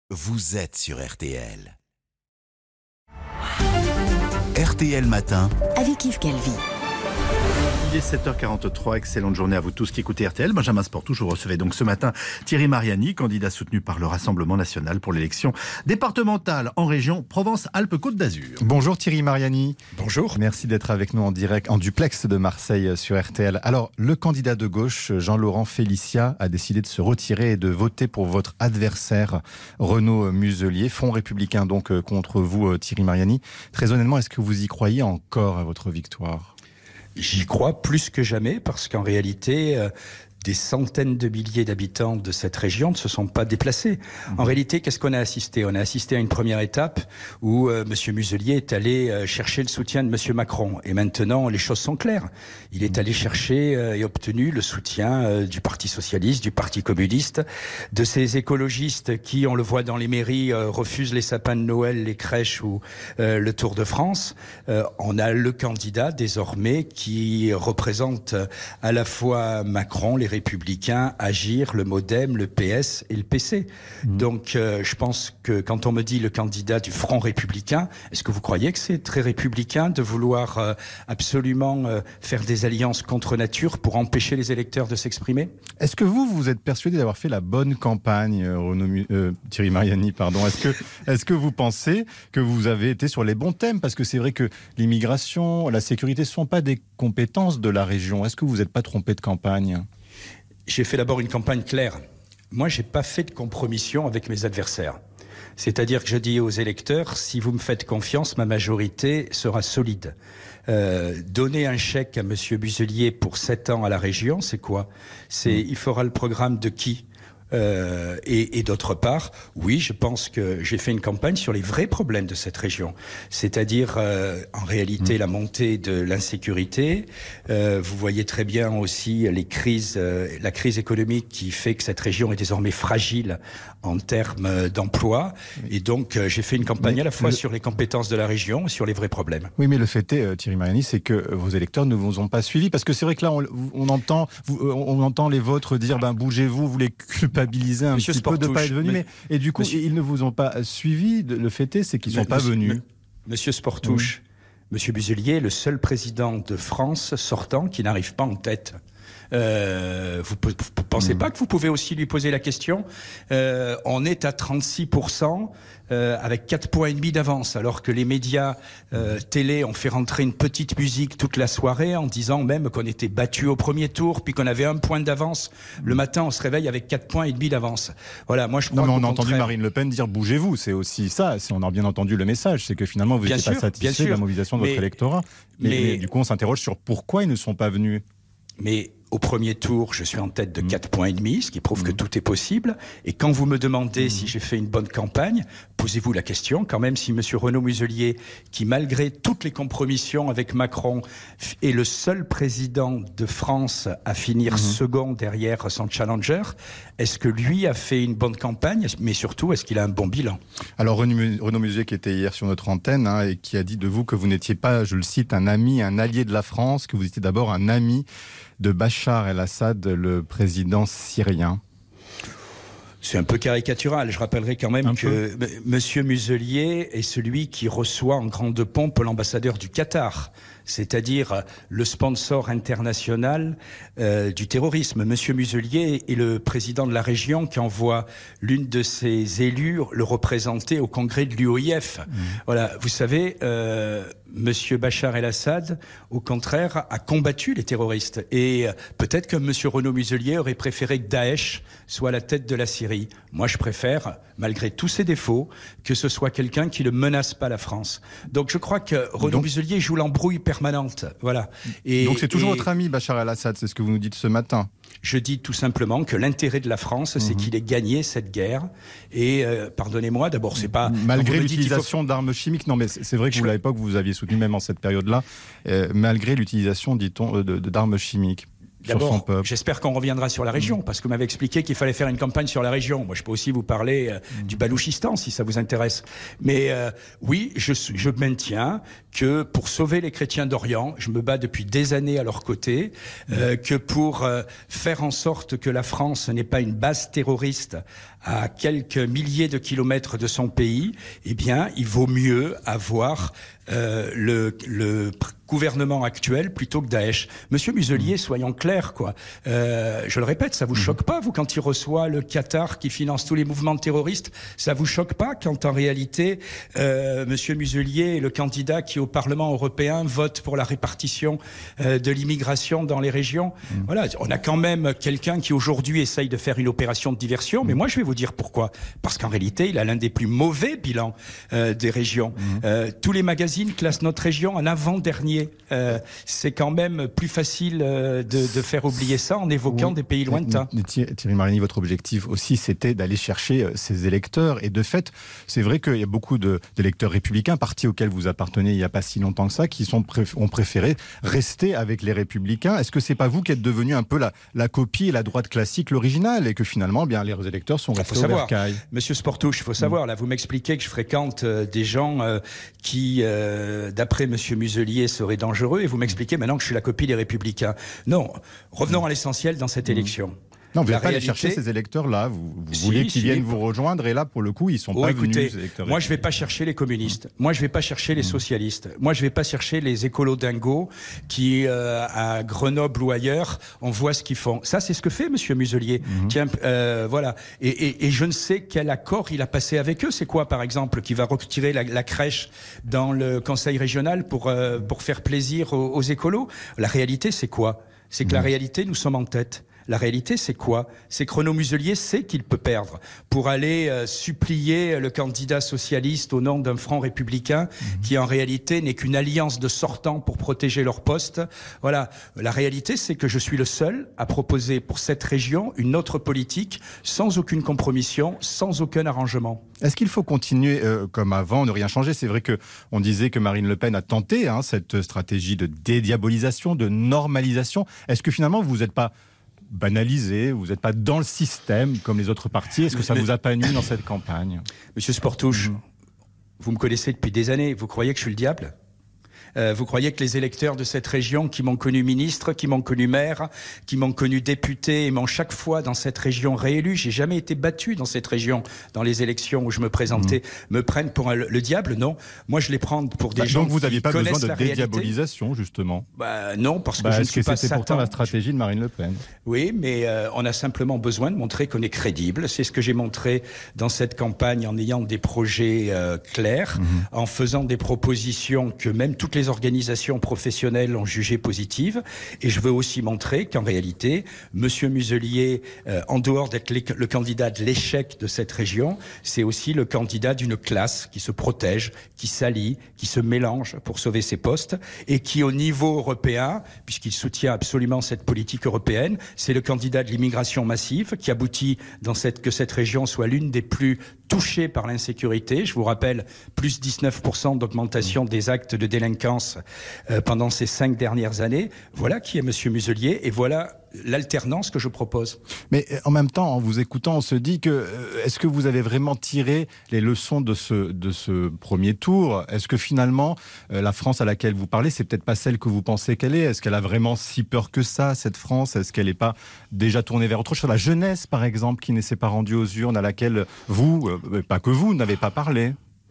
Vous êtes sur RTL. RTL Matin avec Yves Calvi. Il est 7h43, excellente journée à vous tous qui écoutez RTL. Benjamin Sportou, je vous recevais donc ce matin Thierry Mariani, candidat soutenu par le Rassemblement National pour l'élection départementale en région Provence-Alpes-Côte d'Azur. Bonjour Thierry Mariani. Bonjour. Merci d'être avec nous en direct, en duplex de Marseille sur RTL. Alors, le candidat de gauche, Jean-Laurent Félicia, a décidé de se retirer et de voter pour votre adversaire, Renaud Muselier, Front républicain donc contre vous Thierry Mariani. Très honnêtement, est-ce que vous y croyez encore à votre victoire ? J'y crois plus que jamais parce qu'en réalité, des centaines de milliers d'habitants de cette région ne se sont pas déplacés. En réalité, qu'est-ce qu'on a assisté ? On a assisté à une première étape où M. Muselier est allé chercher le soutien de M. Macron. Et maintenant, les choses sont claires. Il est allé chercher et obtenu le soutien du Parti Socialiste, du Parti Communiste, de ces écologistes qui, on le voit dans les mairies, refusent les sapins de Noël, les crèches ou le Tour de France. On a le candidat désormais qui représente à la fois Macron, les Républicains, Agir, le MoDem, le PS et le PC. Donc je pense que quand on me dit le candidat du Front républicain, est-ce que vous croyez que c'est très républicain de vouloir absolument faire des alliances contre nature pour empêcher les électeurs de s'exprimer ? Est-ce que vous êtes persuadé d'avoir fait la bonne campagne, Thierry Mariani, pardon ? Est-ce que vous pensez que vous avez été sur les bons thèmes ? Parce que c'est vrai que l'immigration, la sécurité, ne sont pas des compétences de la région. Est-ce que vous n'êtes pas trompé de campagne ? J'ai fait d'abord une campagne claire. Moi, j'ai pas fait de compromission avec mes adversaires. C'est-à-dire que je dis aux électeurs, si vous me faites confiance, ma majorité sera solide. Donner un chèque à M. Muselier pour 7 ans à la région, c'est quoi ? Il fera le programme de qui ? Et d'autre part, oui, je pense que j'ai fait une campagne sur les vrais problèmes de cette région, c'est-à-dire en réalité la montée de l'insécurité. Vous voyez très bien aussi les crises, la crise économique qui fait que cette région est désormais fragile en termes d'emploi. Et donc j'ai fait une campagne à la fois sur les compétences de la région et sur les vrais problèmes. Oui, mais le fait est, Thierry Mariani, c'est que vos électeurs ne vous ont pas suivi, parce que c'est vrai que là on entend les vôtres dire bougez-vous, vous les culpabiliser un petit peu de ne pas être venus, et du coup ils ne vous ont pas suivi. Le fait est, c'est qu'ils ne sont pas venus. Monsieur Sportouche, Monsieur Muselier est le seul président de France sortant qui n'arrive pas en tête. Vous ne pensez pas que vous pouvez aussi lui poser la question ? On est à 36% avec 4,5 points d'avance, alors que les médias télé ont fait rentrer une petite musique toute la soirée en disant même qu'on était battu au premier tour, puis qu'on avait 1 point d'avance. Le matin, on se réveille avec 4,5 points d'avance. Voilà, moi je crois. Non, mais on a entendu Marine Le Pen dire bougez-vous, c'est aussi ça. On a bien entendu le message, c'est que finalement vous n'étiez pas satisfait de la mobilisation de votre électorat. Mais du coup, on s'interroge sur pourquoi ils ne sont pas venus. Mais au premier tour, je suis en tête de 4,5 points, ce qui prouve que tout est possible. Et quand vous me demandez si j'ai fait une bonne campagne, posez-vous la question, quand même, si M. Renaud Muselier, qui malgré toutes les compromissions avec Macron, est le seul président de France à finir second derrière son challenger, est-ce que lui a fait une bonne campagne ? Mais surtout, est-ce qu'il a un bon bilan ? Alors Renaud Muselier, qui était hier sur notre antenne, et qui a dit de vous que vous n'étiez pas, je le cite, un ami, un allié de la France, que vous étiez d'abord un ami de Bachar el-Assad, le président syrien. C'est un peu caricatural. Je rappellerai quand même que M. Muselier est celui qui reçoit en grande pompe l'ambassadeur du Qatar, c'est-à-dire le sponsor international du terrorisme. M. Muselier est le président de la région qui envoie l'une de ses élus le représenter au congrès de l'UOIF. Voilà, vous savez, M. Bachar el-Assad, au contraire, a combattu les terroristes. Et peut-être que M. Renaud Muselier aurait préféré que Daesh soit à la tête de la Syrie. Moi, je préfère, malgré tous ses défauts, que ce soit quelqu'un qui ne menace pas la France. Donc, je crois que Renaud Muselier joue l'embrouille permanente. Voilà. Donc, c'est toujours votre ami, Bachar el-Assad, c'est ce que vous nous dites ce matin. Je dis tout simplement que l'intérêt de la France, c'est qu'il ait gagné cette guerre. Et pardonnez-moi, d'abord, c'est pas... Malgré l'utilisation d'armes chimiques, non mais c'est vrai que à l'époque, vous aviez soutenu même en cette période-là, malgré l'utilisation, dit-on, d'armes chimiques. D'abord, j'espère qu'on reviendra sur la région, parce que vous m'avez expliqué qu'il fallait faire une campagne sur la région. Moi, je peux aussi vous parler du Balouchistan, si ça vous intéresse. Mais oui, je maintiens que pour sauver les chrétiens d'Orient, je me bats depuis des années à leur côté, que pour faire en sorte que la France n'ait pas une base terroriste à quelques milliers de kilomètres de son pays, eh bien, il vaut mieux avoir le gouvernement actuel plutôt que Daesh. Monsieur Muselier, soyons clairs, quoi. Je le répète, ça vous choque pas, vous, quand il reçoit le Qatar qui finance tous les mouvements terroristes, ça vous choque pas quand en réalité, Monsieur Muselier est le candidat qui au Parlement européen vote pour la répartition de l'immigration dans les régions. Voilà, on a quand même quelqu'un qui aujourd'hui essaye de faire une opération de diversion, mais moi je vais vous dire pourquoi. Parce qu'en réalité, il a l'un des plus mauvais bilans des régions. Tous les magazines classent notre région en avant-dernier. C'est quand même plus facile de faire oublier ça en évoquant des pays lointains. Thierry Mariani, votre objectif aussi, c'était d'aller chercher ces électeurs. Et de fait, c'est vrai qu'il y a beaucoup d'électeurs républicains, partis auxquels vous appartenez il n'y a pas si longtemps que ça, qui ont préféré rester avec les républicains. Est-ce que c'est pas vous qui êtes devenu un peu la copie et la droite classique, l'original, et que finalement, bien, les électeurs sont restés au bercail? Monsieur Sportouche, il faut savoir, là, vous m'expliquez que je fréquente des gens qui, d'après Monsieur Muselier, seraient dangereux, et vous m'expliquez maintenant que je suis la copie des Républicains. Non, revenons à l'essentiel dans cette élection. Non, vous n'allez pas aller chercher ces électeurs-là. Vous voulez qu'ils viennent vous rejoindre, et là, pour le coup, ils ne sont pas venus. Ces électeurs. Moi, je ne vais pas chercher les communistes. Moi, je ne vais pas chercher les socialistes. Moi, je ne vais pas chercher les écolos dingos qui, à Grenoble ou ailleurs, on voit ce qu'ils font. Ça, c'est ce que fait Monsieur Muselier. Tiens, voilà. Et je ne sais quel accord il a passé avec eux. C'est quoi, par exemple, qui va retirer la crèche dans le conseil régional pour faire plaisir aux écolos? La réalité, c'est quoi? C'est que la réalité, nous sommes en tête. La réalité, c'est quoi? C'est que Renaud Muselier sait qu'il peut perdre pour aller supplier le candidat socialiste au nom d'un front républicain qui, en réalité, n'est qu'une alliance de sortants pour protéger leur poste. Voilà. La réalité, c'est que je suis le seul à proposer pour cette région une autre politique sans aucune compromission, sans aucun arrangement. Est-ce qu'il faut continuer comme avant, ne rien changer? C'est vrai qu'on disait que Marine Le Pen a tenté cette stratégie de dédiabolisation, de normalisation. Est-ce que finalement, vous n'êtes pas banalisé, vous n'êtes pas dans le système comme les autres partis? Est-ce que ça vous a pas nui dans cette campagne? Monsieur Sportouche, vous me connaissez depuis des années, vous croyez que je suis le diable? Vous croyez que les électeurs de cette région qui m'ont connu ministre, qui m'ont connu maire, qui m'ont connu député et m'ont chaque fois dans cette région réélu, j'ai jamais été battu dans cette région, dans les élections où je me présentais, me prennent pour le diable? Non. Moi, je les prends pour des gens donc vous n'aviez pas besoin de dédiabolisation, justement? Non, parce que je ne suis pas Satan. C'était pourtant la stratégie de Marine Le Pen. Oui, mais on a simplement besoin de montrer qu'on est crédible. C'est ce que j'ai montré dans cette campagne en ayant des projets clairs, en faisant des propositions que même toutes les organisations professionnelles ont jugées positives. Et je veux aussi montrer qu'en réalité, Monsieur Muselier, en dehors d'être le candidat de l'échec de cette région, c'est aussi le candidat d'une classe qui se protège, qui s'allie, qui se mélange pour sauver ses postes et qui, au niveau européen, puisqu'il soutient absolument cette politique européenne, c'est le candidat de l'immigration massive qui aboutit que cette région soit l'une des plus touchées par l'insécurité. Je vous rappelle, plus 19% d'augmentation des actes de délinquance pendant ces 5 dernières années. Voilà qui est Monsieur Muselier et voilà l'alternance que je propose. Mais en même temps, en vous écoutant, on se dit que est-ce que vous avez vraiment tiré les leçons de ce premier tour? Est-ce que finalement, la France à laquelle vous parlez, c'est peut-être pas celle que vous pensez qu'elle est? Est-ce qu'elle a vraiment si peur que ça, cette France? Est-ce qu'elle n'est pas déjà tournée vers autre chose? La jeunesse, par exemple, qui ne s'est pas rendue aux urnes, à laquelle vous, pas que vous, n'avez pas parlé.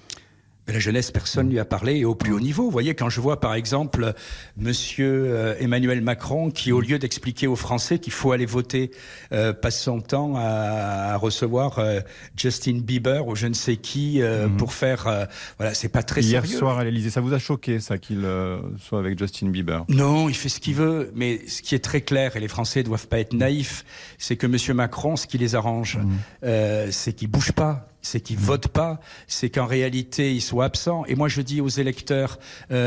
Mais la jeunesse, personne ne lui a parlé et au plus haut niveau. Vous voyez, quand je vois par exemple Monsieur Emmanuel Macron qui, au lieu d'expliquer aux Français qu'il faut aller voter, passe son temps à recevoir Justin Bieber ou je ne sais qui pour faire... voilà, c'est pas très sérieux. Hier soir à l'Élysée, ça vous a choqué ça qu'il soit avec Justin Bieber? Non, il fait ce qu'il veut. Mais ce qui est très clair, et les Français ne doivent pas être naïfs, c'est que Monsieur Macron, ce qui les arrange, c'est qu'il bouge pas. C'est qu'ils votent pas, c'est qu'en réalité ils soient absents. Et moi je dis aux électeurs,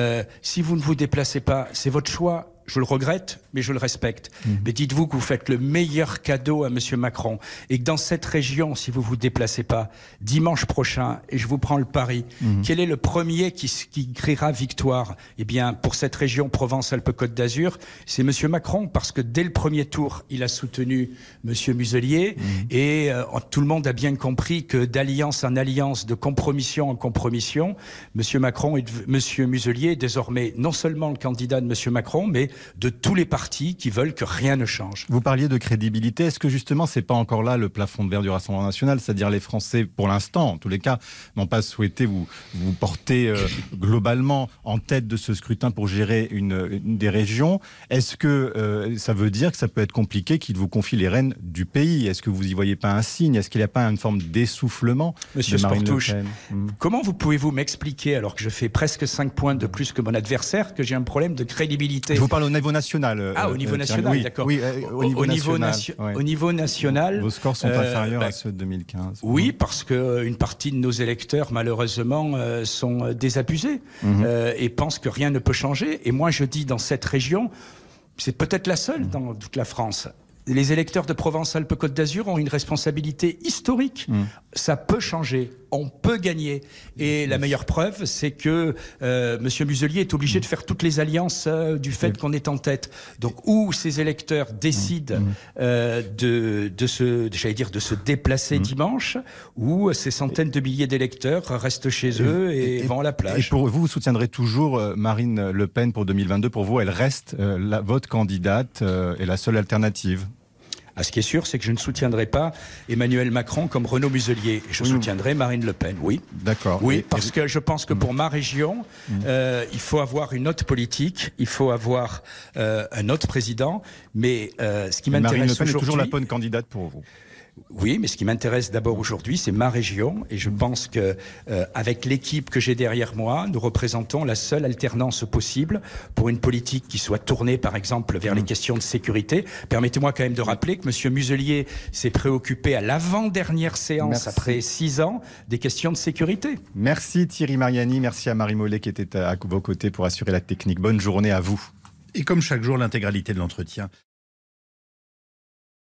si vous ne vous déplacez pas, c'est votre choix. Je le regrette, mais je le respecte. Mais dites-vous que vous faites le meilleur cadeau à Monsieur Macron et que dans cette région, si vous vous déplacez pas, dimanche prochain, et je vous prends le pari, quel est le premier qui criera victoire? Eh bien, pour cette région Provence-Alpes-Côte d'Azur, c'est Monsieur Macron, parce que dès le premier tour, il a soutenu Monsieur Muselier et tout le monde a bien compris que d'alliance en alliance, de compromission en compromission, Monsieur Muselier est désormais non seulement le candidat de Monsieur Macron, mais de tous les partis qui veulent que rien ne change. Vous parliez de crédibilité. Est-ce que justement, c'est pas encore là le plafond de verre du Rassemblement national? C'est-à-dire les Français, pour l'instant, en tous les cas, n'ont pas souhaité vous porter globalement en tête de ce scrutin pour gérer une des régions. Est-ce que ça veut dire que ça peut être compliqué qu'ils vous confient les rênes du pays? Est-ce que vous y voyez pas un signe? Est-ce qu'il n'y a pas une forme d'essoufflement Monsieur de Marine Sportouche, Le Pen? comment pouvez-vous m'expliquer, alors que je fais presque 5 points de plus que mon adversaire, que j'ai un problème de crédibilité? Je vous parle au niveau national. Au niveau national, oui, d'accord. Oui, au niveau national. Vos scores sont inférieurs à ceux de 2015. Oui, parce qu'une partie de nos électeurs, malheureusement, sont désabusés et pensent que rien ne peut changer. Et moi, je dis, dans cette région, c'est peut-être la seule dans toute la France. Les électeurs de Provence-Alpes-Côte d'Azur ont une responsabilité historique. Ça peut changer, on peut gagner. Et la meilleure preuve, c'est que M. Muselier est obligé de faire toutes les alliances du fait qu'on est en tête. Donc, où ces électeurs décident de se déplacer dimanche, ou ces centaines de milliers d'électeurs restent chez eux et vont à la plage. Et pour vous, vous soutiendrez toujours Marine Le Pen pour 2022. Pour vous, elle reste votre candidate et la seule alternative? Ce qui est sûr, c'est que je ne soutiendrai pas Emmanuel Macron comme Renaud Muselier. Je soutiendrai Marine Le Pen, oui. D'accord. Oui, parce que je pense que pour ma région, il faut avoir une autre politique, il faut avoir un autre président. Mais ce qui m'intéresse aujourd'hui... Marine Le Pen est toujours la bonne candidate pour vous. Oui, mais ce qui m'intéresse d'abord aujourd'hui, c'est ma région. Et je pense que avec l'équipe que j'ai derrière moi, nous représentons la seule alternance possible pour une politique qui soit tournée, par exemple, vers les questions de sécurité. Permettez-moi quand même de rappeler que M. Muselier s'est préoccupé à l'avant-dernière séance, après 6 ans, des questions de sécurité. Merci Thierry Mariani, merci à Marie Mollet qui était à vos côtés pour assurer la technique. Bonne journée à vous. Et comme chaque jour, l'intégralité de l'entretien